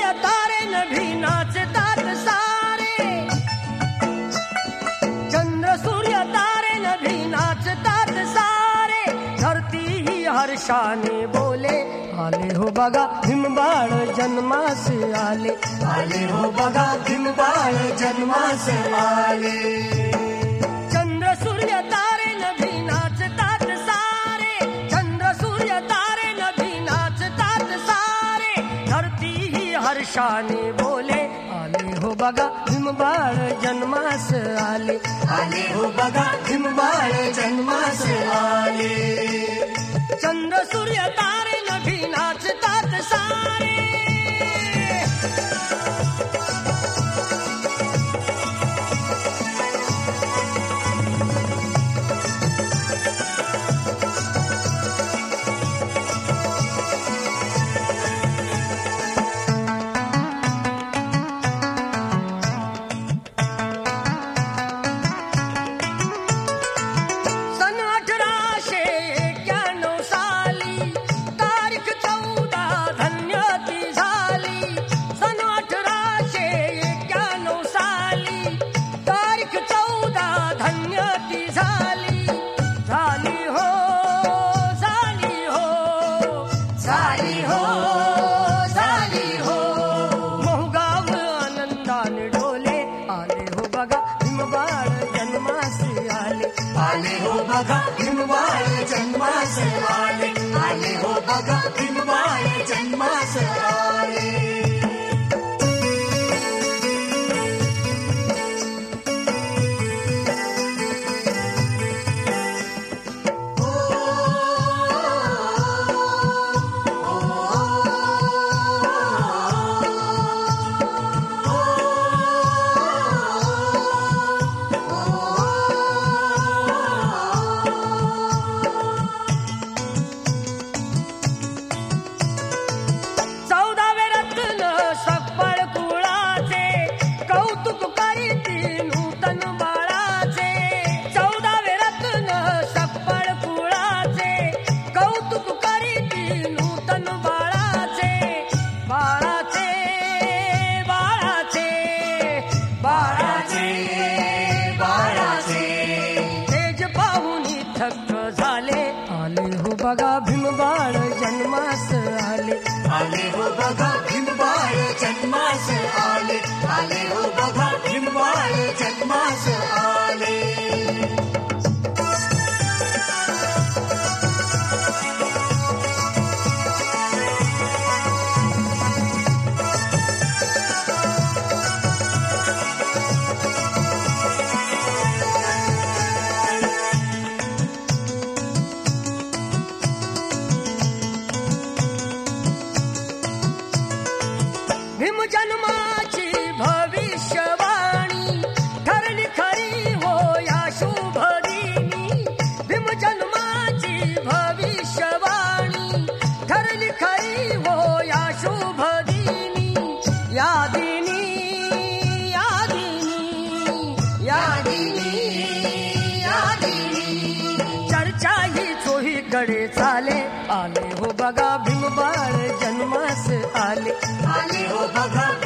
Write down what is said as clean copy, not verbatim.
सूर्य तारे नभी नाचतात सारे, चंद्र सूर्य तारे नभी नाचतात सारे, धरती ही हर्षाने बोले, आले हो बघा भीमबाळ जन्मास आले, आले हो बघा भीमबाळ जन्मास आले. चंद्र सूर्य तारे नभी नाचतात सारे, चंद्र सूर्य तारे नभी नाचतात सारे, धरती ही हर्षाने बोले, आले हो बघा भीमबाळ जन्मास आले, आले हो बघा भीमबाळ जन्मास आले. चंद्र सूर्य तारे नभी नाचतात सारे. सन 1891 साली तारीख 14 धन्य ती झाली. सन 1891 साली तारीख 14 धन्य ती झाली. झाली हो, झाली हो, झाली हो, झाली हो. मोहगाव आनंदाने डोले, आले हो बघा भीमबाळ जन्मास आले, आले हो बघा भीमबाळ जन्मास आले, आले हो बघा भीमबाळ जन्मास आले. चौदावे रत्न सकळ कुळाचे, कौतुक करीती नूतन बाळाचे. चौदावे रत्न सकळ कुळाचे, कौतुक करीती नूतन बाळाचे. बाळाचे, बाळाचे, बाळाचे, बाळाचे तेज पाहुनी थक्क झाले, आले हो बघा भीमबाळ जन्मास आले, आले हो बघा भीमबाळ जन्मास आले, आले हो बघा भीमबाळ जन्मास आले. भीम जन्माची भविष्यवाणी ठरली खरी हो या शुभ दिनी. भीम जन्माची भविष्यवाणी ठरली खरी हो या शुभ दिनी. या दिनी, या दिनी, या दिनी, या दिनी, चर्चा ही चोहीकडे चाले, आले हो बघा भीमबाळ जन्मास आले, आले हो बघा